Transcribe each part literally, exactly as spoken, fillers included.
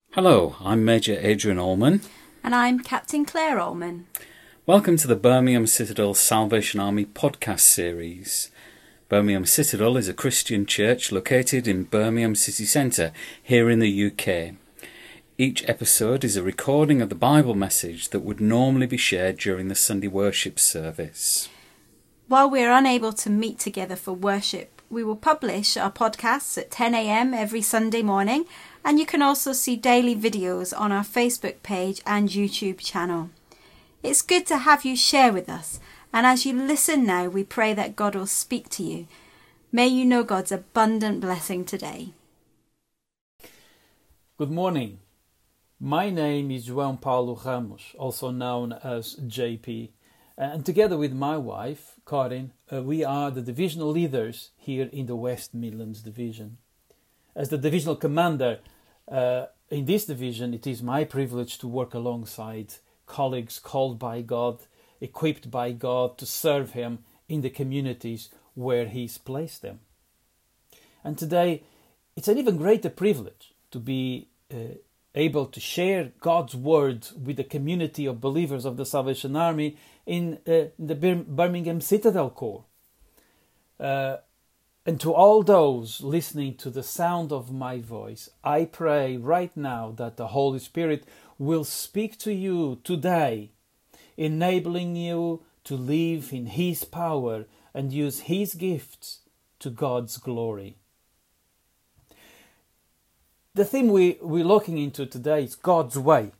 Hello, I'm Major Adrian Allman. And I'm Captain Claire Allman. Welcome to the Birmingham Citadel Salvation Army podcast series. Birmingham Citadel is a Christian church located in Birmingham city centre here in the U K. Each episode is a recording of the Bible message that would normally be shared during the Sunday worship service. While we're unable to meet together for worship, we will publish our podcasts at ten a.m. every Sunday morning, and you can also see daily videos on our Facebook page and YouTube channel. It's good to have you share with us, and as you listen now, we pray that God will speak to you. May you know God's abundant blessing today. Good morning. My name is João Paulo Ramos, also known as J P, and together with my wife, Karin, uh, we are the divisional leaders here in the West Midlands Division. As the divisional commander uh, in this division, it is my privilege to work alongside colleagues called by God, equipped by God to serve Him in the communities where He's placed them. And today, it's an even greater privilege to be uh, able to share God's Word with the community of believers of the Salvation Army in uh, the Bir- Birmingham Citadel Corps. Uh, and to all those listening to the sound of my voice, I pray right now that the Holy Spirit will speak to you today, enabling you to live in His power and use His gifts to God's glory. The theme we, we're looking into today is God's way.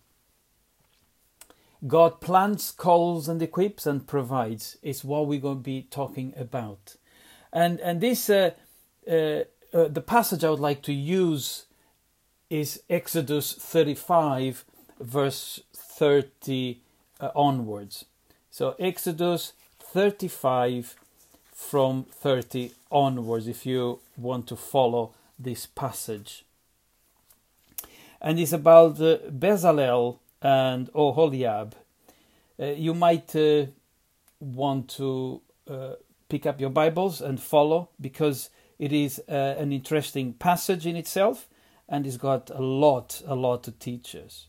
God plants, calls and equips and provides is what we're going to be talking about. And and this uh, uh, uh, the passage I would like to use is Exodus thirty-five, verse thirty uh, onwards. So Exodus thirty-five from thirty onwards, if you want to follow this passage. And it's about uh, Bezalel and Oholiab. Uh, you might uh, want to uh, pick up your Bibles and follow, because it is uh, an interesting passage in itself, and it's got a lot, a lot to teach us.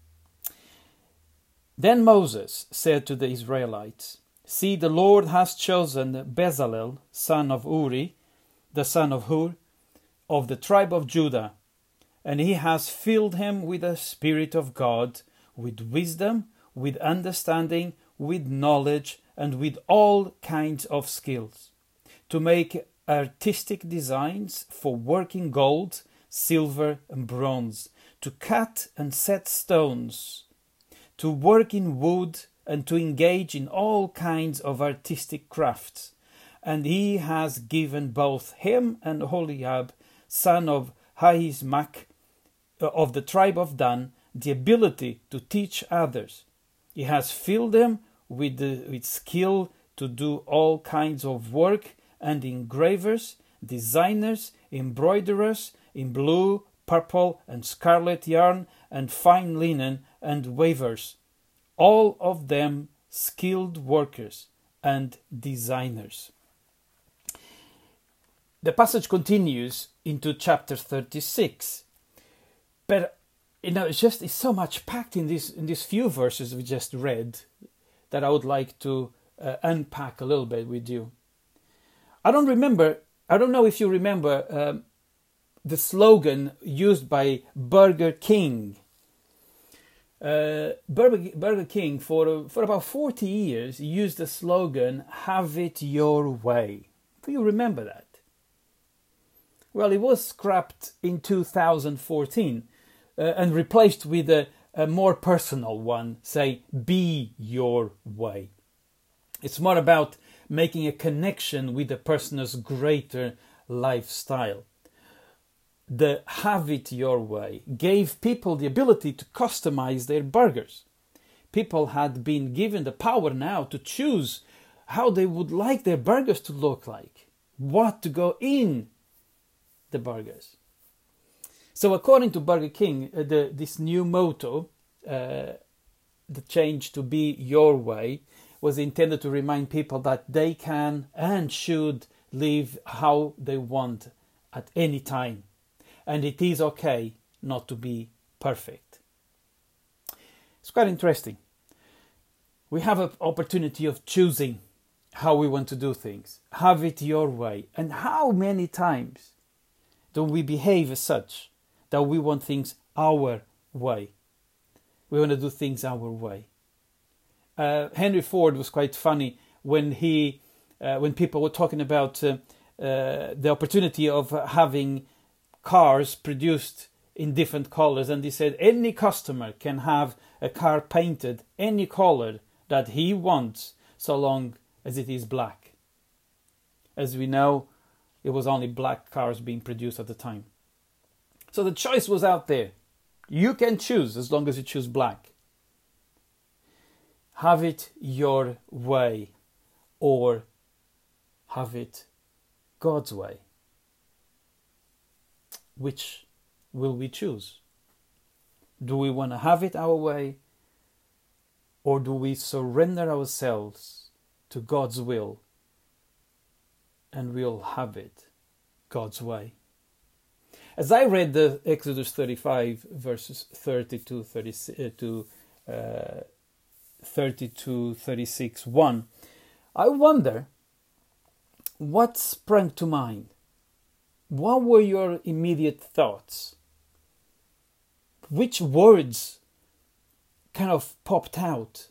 Then Moses said to the Israelites, "See, the Lord has chosen Bezalel, son of Uri, the son of Hur, of the tribe of Judah, and he has filled him with the Spirit of God, with wisdom, with understanding, with knowledge, and with all kinds of skills, to make artistic designs for working gold, silver, and bronze, to cut and set stones, to work in wood, and to engage in all kinds of artistic crafts. And he has given both him and Oholiab, son of Ahisamach, of the tribe of Dan, the ability to teach others. He has filled them with, the, with skill to do all kinds of work, and engravers, designers, embroiderers, in blue, purple, and scarlet yarn, and fine linen, and weavers, all of them skilled workers and designers." The passage continues into chapter thirty-six. But you know, it's just it's so much packed in this in these few verses we just read that I would like to uh, unpack a little bit with you. I don't remember. I don't know if you remember um, the slogan used by Burger King. Uh, Burger, Burger King for for about forty years used the slogan "Have it your way." Do you remember that? Well, it was scrapped in two thousand fourteen. Uh, and replaced with a, a more personal one, say, "Be your way." It's more about making a connection with the person's greater lifestyle. The "have it your way" gave people the ability to customize their burgers. People had been given the power now to choose how they would like their burgers to look like, what to go in the burgers. So according to Burger King, uh, the, this new motto, uh, the change to "be your way," was intended to remind people that they can and should live how they want at any time. And it is okay not to be perfect. It's quite interesting. We have an opportunity of choosing how we want to do things. Have it your way. And how many times do we behave as such that we want things our way? We want to do things our way. Uh, Henry Ford was quite funny when he, uh, when people were talking about uh, uh, the opportunity of having cars produced in different colors, and he said any customer can have a car painted any color that he wants, so long as it is black. As we know, it was only black cars being produced at the time. So the choice was out there. You can choose as long as you choose black. Have it your way, or have it God's way. Which will we choose? Do we want to have it our way, or do we surrender ourselves to God's will and we'll have it God's way? As I read the Exodus thirty-five verses thirty to thirty-six one, I wonder what sprang to mind. What were your immediate thoughts? Which words kind of popped out?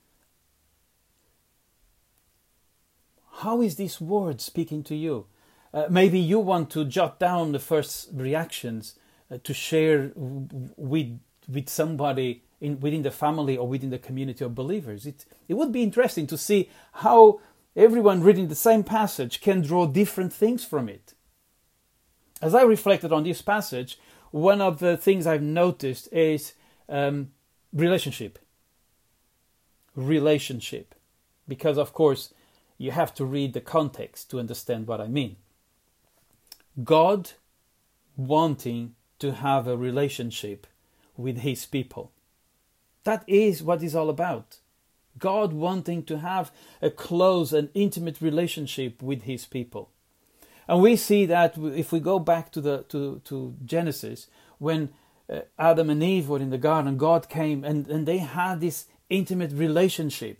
How is this word speaking to you? Uh, maybe you want to jot down the first reactions uh, to share w- with with somebody in, within the family or within the community of believers. It it would be interesting to see how everyone reading the same passage can draw different things from it. As I reflected on this passage, one of the things I've noticed is um, relationship. Relationship. Because, of course, you have to read the context to understand what I mean. God wanting to have a relationship with his people. That is what it's all about. God wanting to have a close and intimate relationship with his people. And we see that if we go back to the to, to Genesis, when uh, Adam and Eve were in the garden, God came and, and they had this intimate relationship.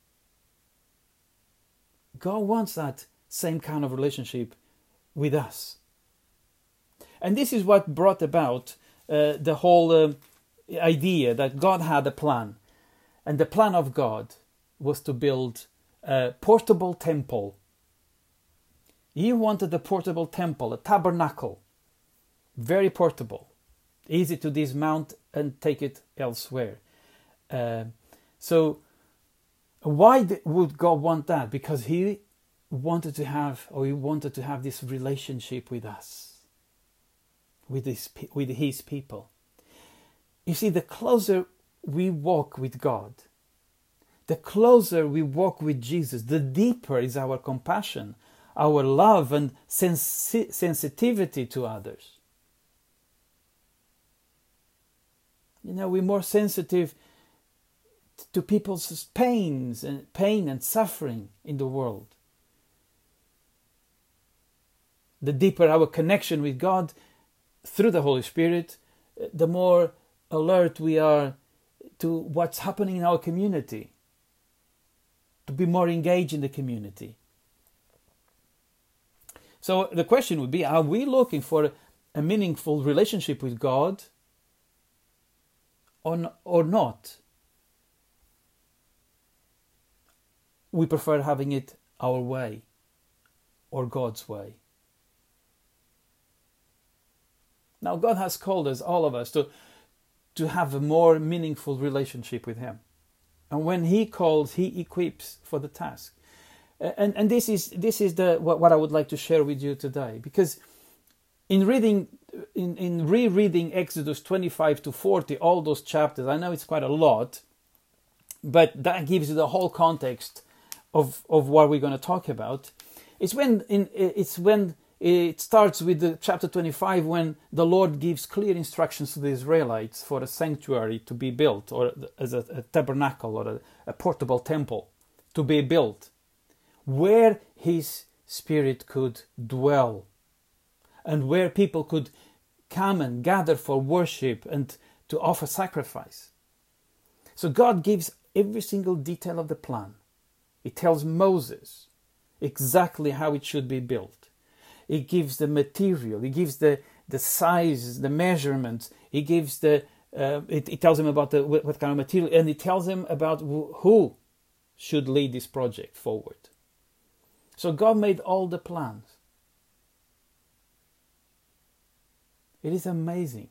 God wants that same kind of relationship with us. And this is what brought about uh, the whole uh, idea that God had a plan. And the plan of God was to build a portable temple. He wanted a portable temple, a tabernacle. Very portable. Easy to dismount and take it elsewhere. Uh, so why would God want that? Because he wanted to have, or he wanted to have this relationship with us, with his, with his people. You see, the closer we walk with God, the closer we walk with Jesus, the deeper is our compassion, our love and sensi- sensitivity to others. You know, we're more sensitive to people's pains and pain and suffering in the world. The deeper our connection with God through the Holy Spirit, the more alert we are to what's happening in our community, to be more engaged in the community. So the question would be, are we looking for a meaningful relationship with God or, or not? We prefer having it our way or God's way. Now God has called us, all of us, to, to have a more meaningful relationship with Him. And when He calls, He equips for the task. And and this is this is the what, what I would like to share with you today, because in reading in, in rereading Exodus twenty-five to forty, all those chapters, I know it's quite a lot, but that gives you the whole context of of what we're going to talk about. It's when in it's when it starts with the chapter twenty-five, when the Lord gives clear instructions to the Israelites for a sanctuary to be built, or as a, a tabernacle or a, a portable temple to be built, where His Spirit could dwell and where people could come and gather for worship and to offer sacrifice. So God gives every single detail of the plan. He tells Moses exactly how it should be built. He gives the material, he gives the, the size, the measurements, he gives the, uh, it, it tells him about the, what kind of material, and it tells him about who should lead this project forward. So God made all the plans. It is amazing.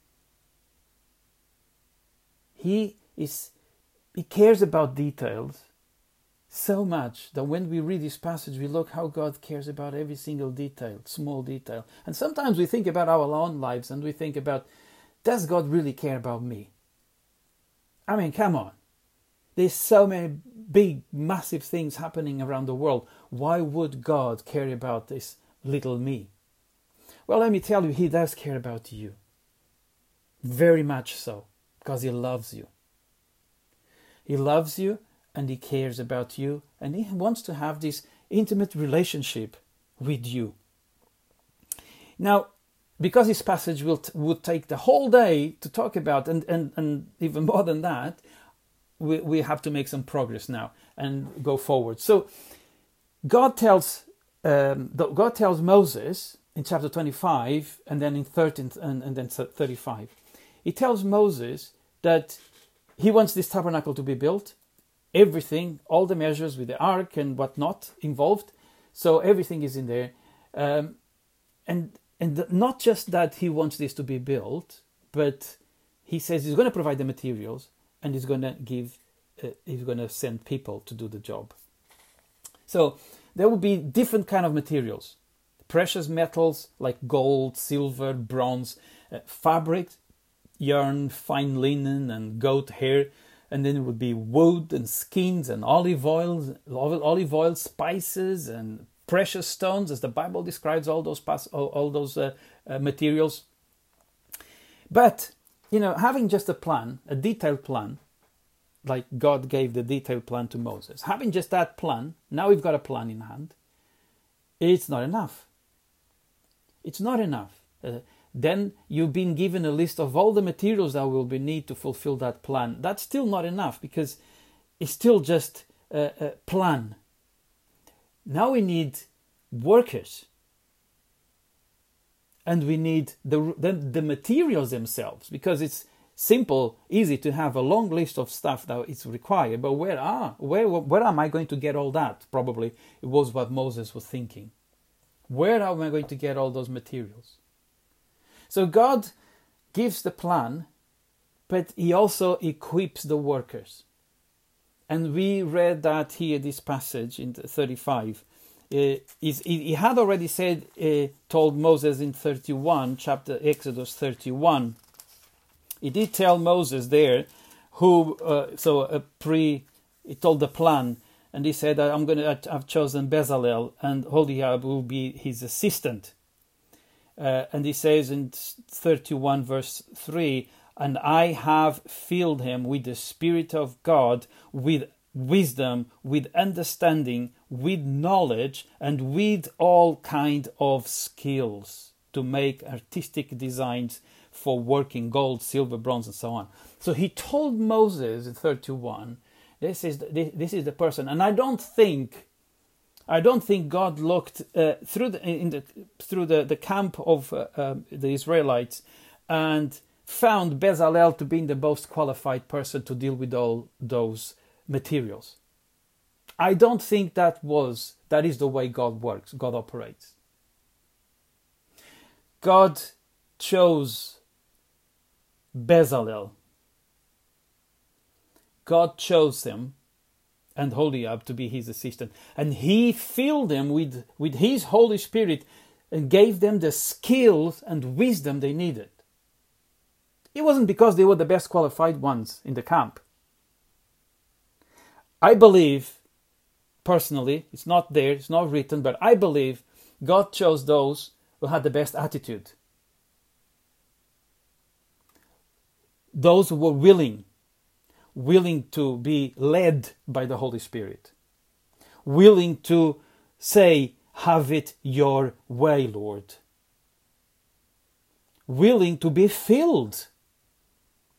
He is, he cares about details so much that when we read this passage, we look how God cares about every single detail, small detail. And sometimes we think about our own lives and we think about, does God really care about me? I mean, come on. There's so many big, massive things happening around the world. Why would God care about this little me? Well, let me tell you, He does care about you. Very much so, because He loves you. He loves you and He cares about you, and He wants to have this intimate relationship with you. Now, because this passage will t- would take the whole day to talk about, and, and, and even more than that, we, we have to make some progress now and go forward. So God tells um, God tells Moses in chapter twenty-five, and then in thirteen and, and then thirty-five, He tells Moses that He wants this tabernacle to be built, everything, all the measures with the ark and whatnot involved. So everything is in there, um, and and not just that He wants this to be built, but He says He's going to provide the materials and He's going to give, uh, He's going to send people to do the job. So there will be different kind of materials, precious metals like gold, silver, bronze, uh, fabric, yarn, fine linen, and goat hair, and then it would be wood and skins and olive oils, olive oil, spices and precious stones, as the Bible describes all those pas- all, all those uh, uh, materials. But you know, having just a plan, a detailed plan, like God gave the detailed plan to Moses, having just that plan, now we've got a plan in hand. It's not enough. It's not enough. Uh, Then you've been given a list of all the materials that will be need to fulfill that plan. That's still not enough, because it's still just a, a plan. Now we need workers. And we need the, the, the materials themselves, because it's simple, easy to have a long list of stuff that is required. But where are, where, where am I going to get all that? Probably it was what Moses was thinking. Where am I going to get all those materials? So God gives the plan, but He also equips the workers. And we read that here, this passage in thirty-five. Uh, he had already said, uh, told Moses in thirty-one, chapter Exodus thirty-one. He did tell Moses there, who, uh, so a pre, he told the plan, and he said, I'm going to, I've chosen Bezalel, and Holiab will be his assistant. Uh, and he says in thirty-one verse three, and I have filled him with the Spirit of God, with wisdom, with understanding, with knowledge, and with all kind of skills to make artistic designs for working gold, silver, bronze, and so on. So he told Moses in thirty-one, this is the, this is the person. And I don't think I don't think God looked uh, through the in the through the, the camp of uh, uh, the Israelites and found Bezalel to be the most qualified person to deal with all those materials. I don't think that was that is the way God works, God operates. God chose Bezalel. God chose him and Holiab to be his assistant. And He filled them with, with His Holy Spirit and gave them the skills and wisdom they needed. It wasn't because they were the best qualified ones in the camp. I believe, personally, it's not there, it's not written, but I believe God chose those who had the best attitude. Those who were willing. Willing to be led by the Holy Spirit. Willing to say, have it your way, Lord. Willing to be filled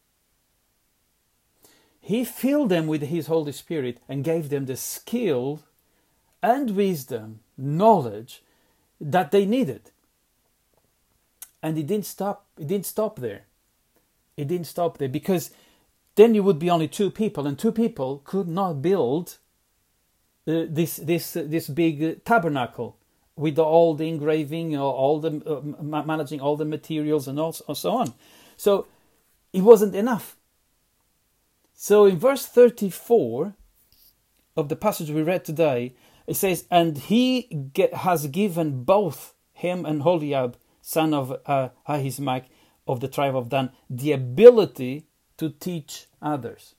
He filled them with His Holy Spirit and gave them the skill and wisdom, knowledge that they needed. And it didn't stop. It didn't stop there. It didn't stop there, because then you would be only two people, and two people could not build uh, this this uh, this big uh, tabernacle with all the engraving, or all the uh, managing all the materials and all, and so on. So it wasn't enough. So in verse thirty-four of the passage we read today, it says, "And he get, has given both him and Holiab, son of uh, Ahisamach, of the tribe of Dan, the ability to teach others."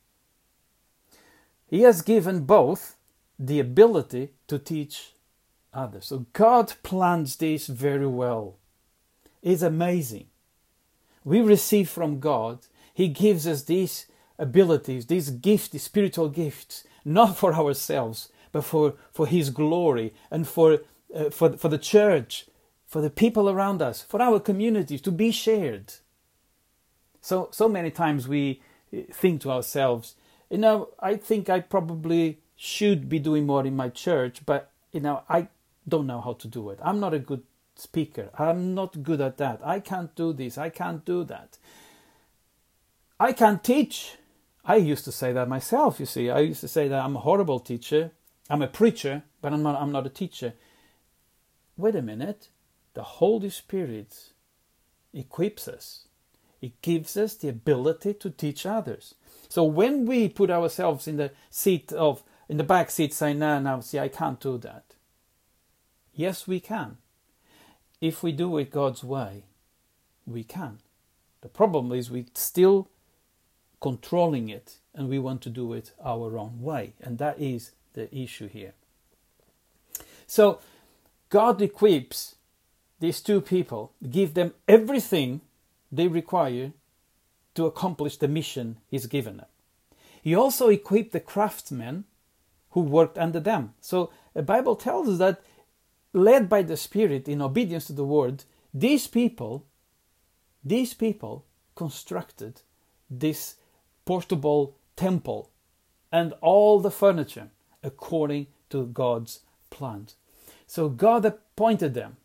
He has given both the ability to teach others. So God plans this very well. It's amazing. We receive from God. He gives us these abilities, these gifts, these spiritual gifts, not for ourselves, but for, for His glory, and for, uh, for, for the church, for the people around us, for our communities, to be shared. So, so many times we think to ourselves, you know, I think I probably should be doing more in my church, but, you know, I don't know how to do it. I'm not a good speaker. I'm not good at that. I can't do this. I can't do that. I can't teach. I used to say that myself, you see. I used to say that I'm a horrible teacher. I'm a preacher, but I'm not, I'm not a teacher. Wait a minute. The Holy Spirit equips us. It gives us the ability to teach others. So when we put ourselves in the seat of, in the back seat, saying, no, no, see, I can't do that. Yes, we can. If we do it God's way, we can. The problem is we're still controlling it, and we want to do it our own way. And that is the issue here. So God equips these two people, give them everything they require to accomplish the mission He's given them. He also equipped the craftsmen who worked under them. So the Bible tells us that, led by the Spirit in obedience to the Word, these people, these people constructed this portable temple and all the furniture according to God's plans. So God appointed them,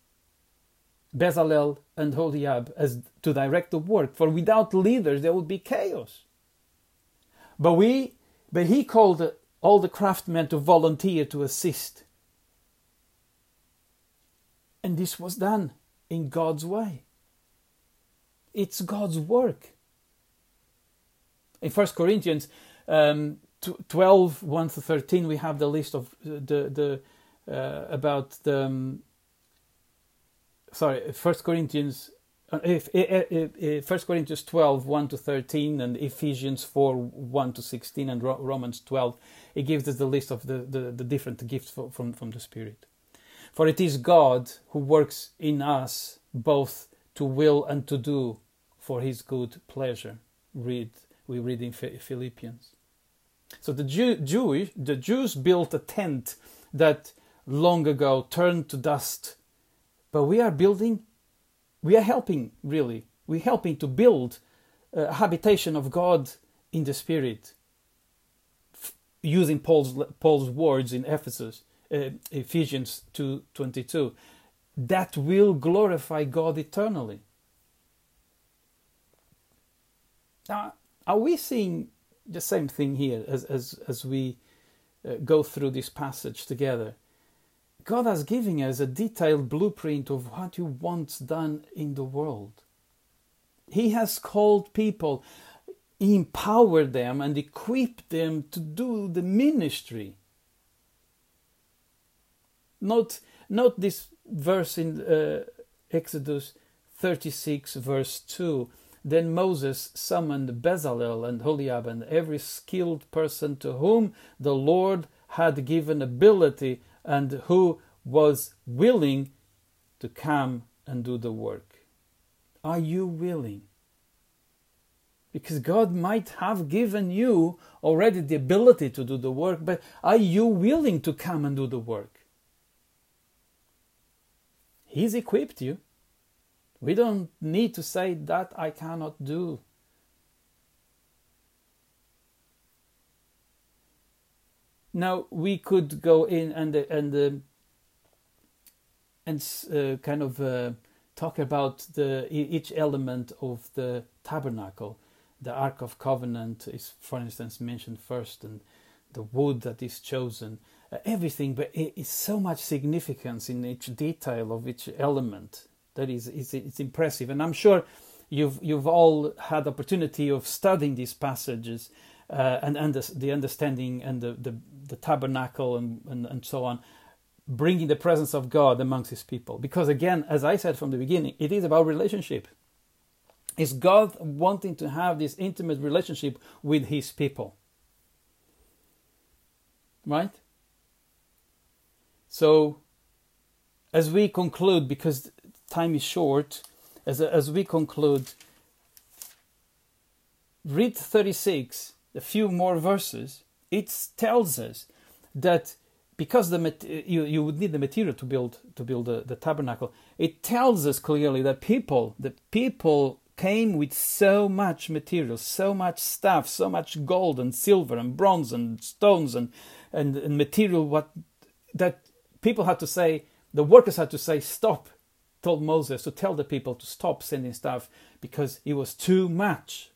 Bezalel and Holiab, as to direct the work, for without leaders there would be chaos. But we, but He called all the craftsmen to volunteer to assist. And this was done in God's way. It's God's work. In First Corinthians um, twelve, one to thirteen, we have the list of the the uh, about the um, sorry First Corinthians uh, if, if, if, First Corinthians twelve, one to thirteen, and Ephesians four, one to sixteen, and Romans twelve. It gives us the list of the, the, the different gifts for, from from the Spirit. For it is God who works in us both to will and to do for His good pleasure. Read. We read in Philippians. So the Jew, Jewish, the Jews built a tent that long ago turned to dust. But we are building, we are helping, really. We're helping to build a habitation of God in the Spirit. F- using Paul's, Paul's words in Ephesus, uh, Ephesians two twenty-two. That will glorify God eternally. Now, are we seeing the same thing here as, as, as we uh, go through this passage together? God has given us a detailed blueprint of what He wants done in the world. He has called people, empowered them and equipped them to do the ministry. Note, note this verse in uh, Exodus thirty-six verse two. Then Moses summoned Bezalel and Holiab and every skilled person to whom the Lord had given ability and who was willing to come and do the work. Are you willing? Because God might have given you already the ability to do the work, but are you willing to come and do the work? He's equipped you. We don't need to say that I cannot do. Now we could go in and and uh, and uh, kind of uh, talk about the each element of the tabernacle. The Ark of Covenant is, for instance, mentioned first, and the wood that is chosen, uh, everything. But it is so much significance in each detail of each element that is is it's impressive. And I'm sure you've you've all had the opportunity of studying these passages uh, and and the, the understanding and the, the, the tabernacle and, and and so on, bringing the presence of God amongst His people. Because again, as I said from the beginning, it is about relationship. It's God wanting to have this intimate relationship with His people. Right? So, as we conclude, because time is short, as, as we conclude, read thirty-six, a few more verses. It tells us that because the you you would need the material to build to build the, the tabernacle. It tells us clearly that people the people came with so much material, so much stuff, so much gold and silver and bronze and stones and and, and material. What that people had to say, the workers had to say, stop. Told Moses to tell the people to stop sending stuff because it was too much.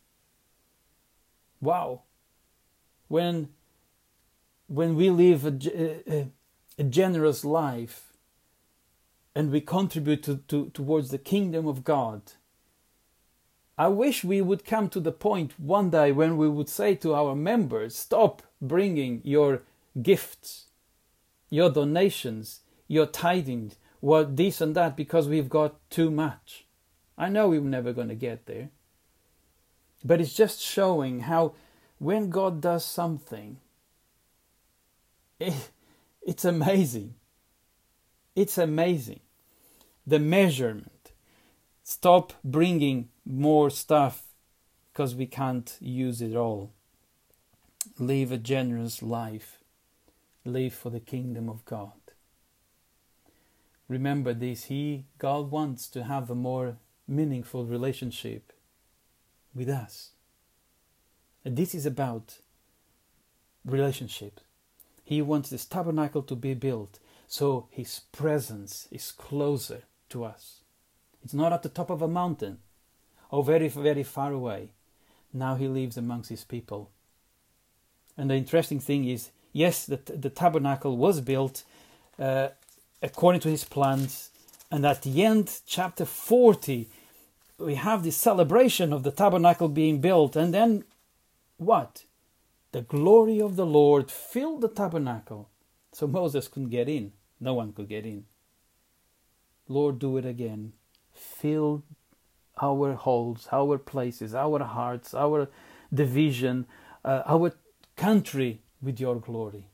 Wow. When when we live a, a, a generous life and we contribute to, to, towards the kingdom of God, I wish we would come to the point one day when we would say to our members, stop bringing your gifts, your donations, your tithing, what this and that, because we've got too much. I know we're never going to get there. But it's just showing how when God does something, it, it's amazing. It's amazing. The measurement. Stop bringing more stuff because we can't use it all. Live a generous life. Live for the kingdom of God. Remember this, He, God wants to have a more meaningful relationship with us. And this is about relationship. He wants this tabernacle to be built so His presence is closer to us. It's not at the top of a mountain or very, very far away. Now He lives amongst His people. And the interesting thing is, yes, the, the tabernacle was built uh, according to His plans. And at the end, chapter forty, we have this celebration of the tabernacle being built. And then what? The glory of the Lord filled the tabernacle. So Moses couldn't get in. No one could get in. Lord, do it again. Fill our halls, our places, our hearts, our division, uh, our country with your glory.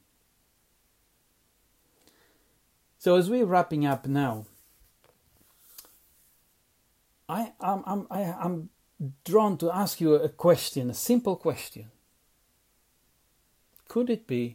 So as we're wrapping up now, I, I'm, I'm, I, I'm drawn to ask you a question, a simple question. Could it be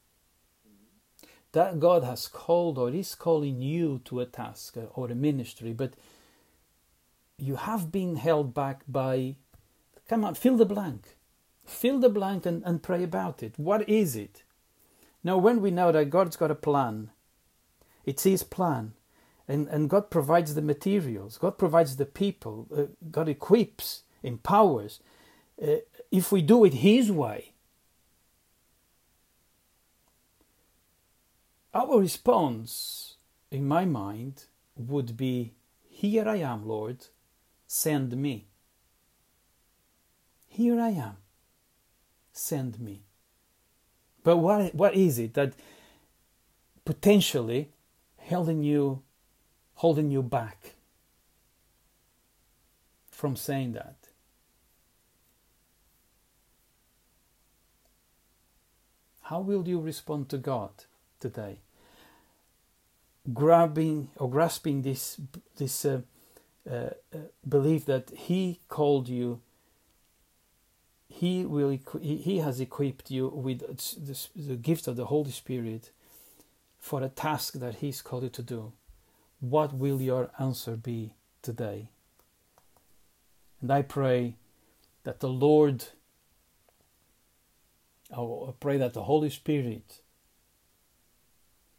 that God has called or is calling you to a task or a ministry, but you have been held back by, come on, fill the blank. Fill the blank and, and pray about it. What is it? Now, when we know that God's got a plan, it's His plan, and, and God provides the materials, God provides the people, uh, God equips, empowers. Uh, if we do it His way, our response, in my mind, would be, here I am, Lord, send me. Here I am, send me. But what what is it that potentially holding you, holding you back from saying that? How will you respond to God today? Grabbing or grasping this this uh, uh, uh, belief that He called you, He will He has equipped you with the, the gift of the Holy Spirit for a task that He's called you to do. What will your answer be today? And I pray that the Lord, I pray that the Holy Spirit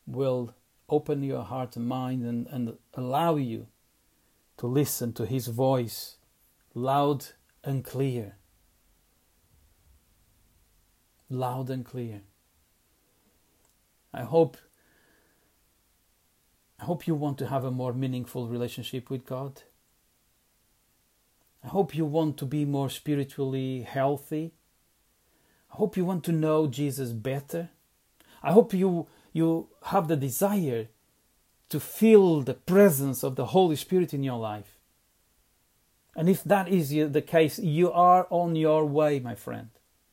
will open your heart and mind and, and allow you to listen to His voice loud and clear. Loud and clear. I hope I hope you want to have a more meaningful relationship with God. I hope you want to be more spiritually healthy. I hope you want to know Jesus better. I hope you you have the desire to feel the presence of the Holy Spirit in your life. And if that is the case, you are on your way, my friend.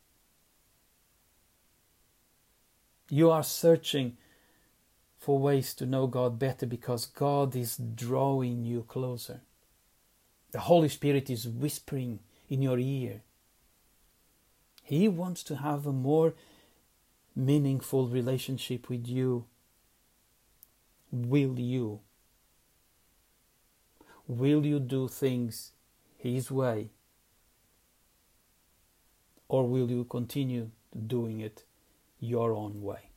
You are searching for ways to know God better because God is drawing you closer. The Holy Spirit is whispering in your ear. He wants to have a more meaningful relationship with you. Will you? Will you do things His way? Or will you continue doing it your own way?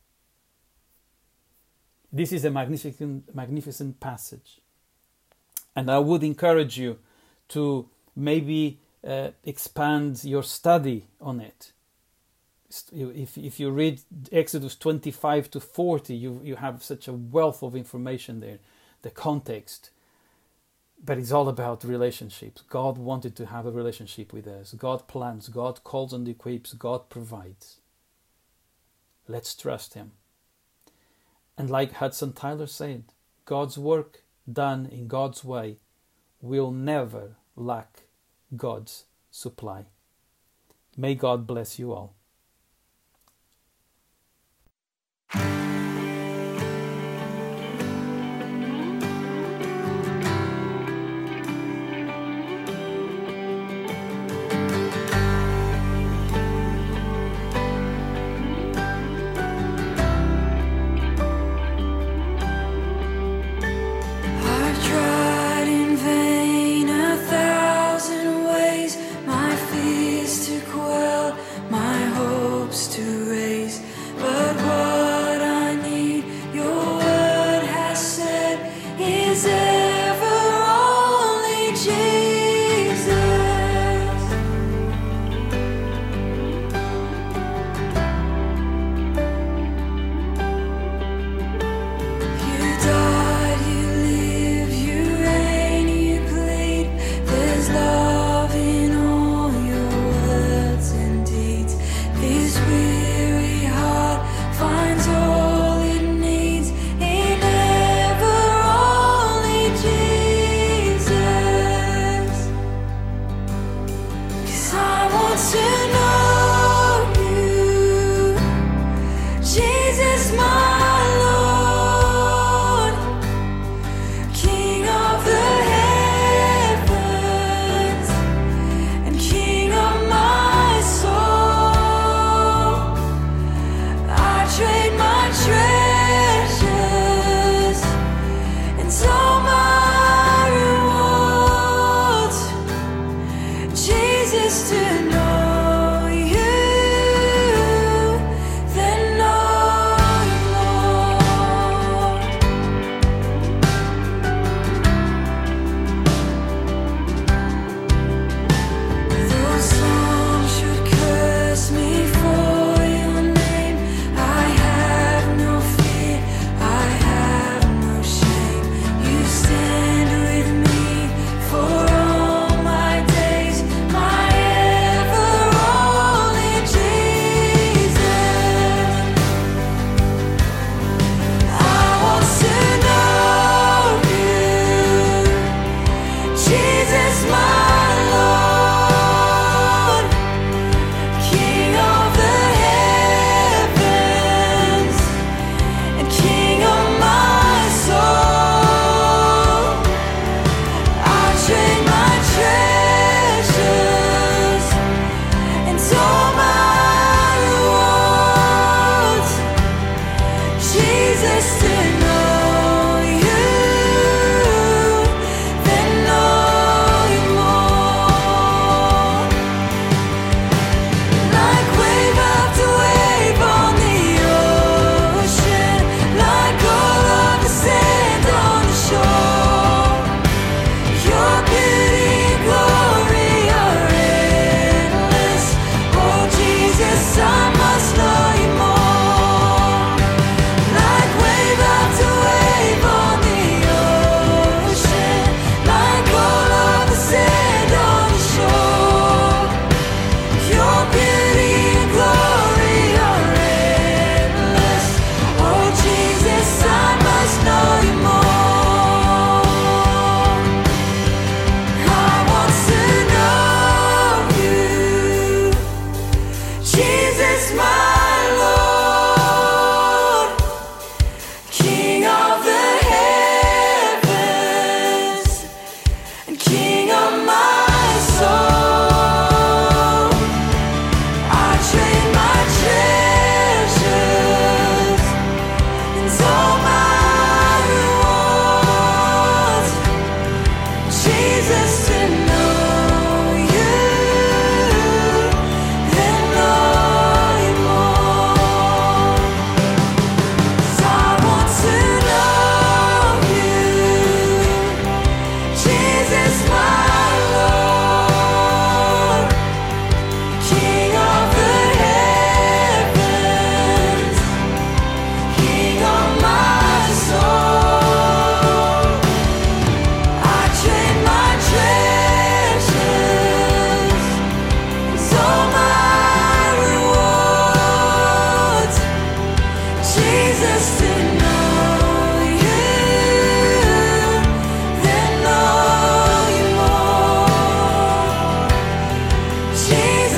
This is a magnificent, magnificent passage. And I would encourage you to maybe uh, expand your study on it. If, if you read Exodus twenty-five to forty, you, you have such a wealth of information there, the context. But it's all about relationships. God wanted to have a relationship with us. God plans, God calls and equips, God provides. Let's trust Him. And like Hudson Taylor said, God's work done in God's way will never lack God's supply. May God bless you all. My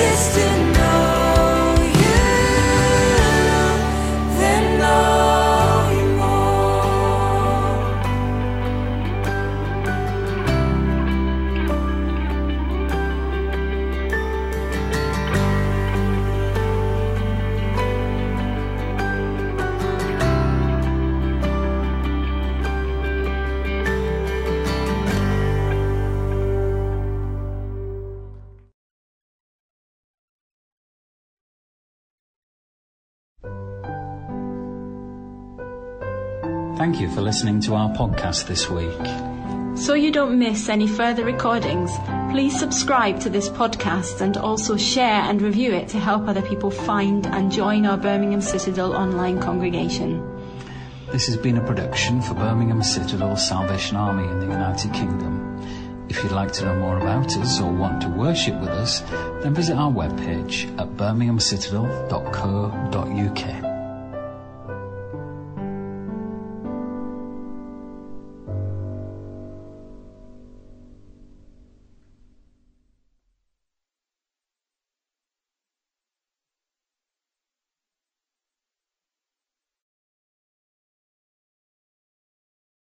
is to know you, then know you more. Thank you for listening to our podcast this week. So you don't miss any further recordings, please subscribe to this podcast and also share and review it to help other people find and join our Birmingham Citadel online congregation. This has been a production for Birmingham Citadel Salvation Army in the United Kingdom. If you'd like to know more about us or want to worship with us, then visit our webpage at birmingham citadel dot co dot uk.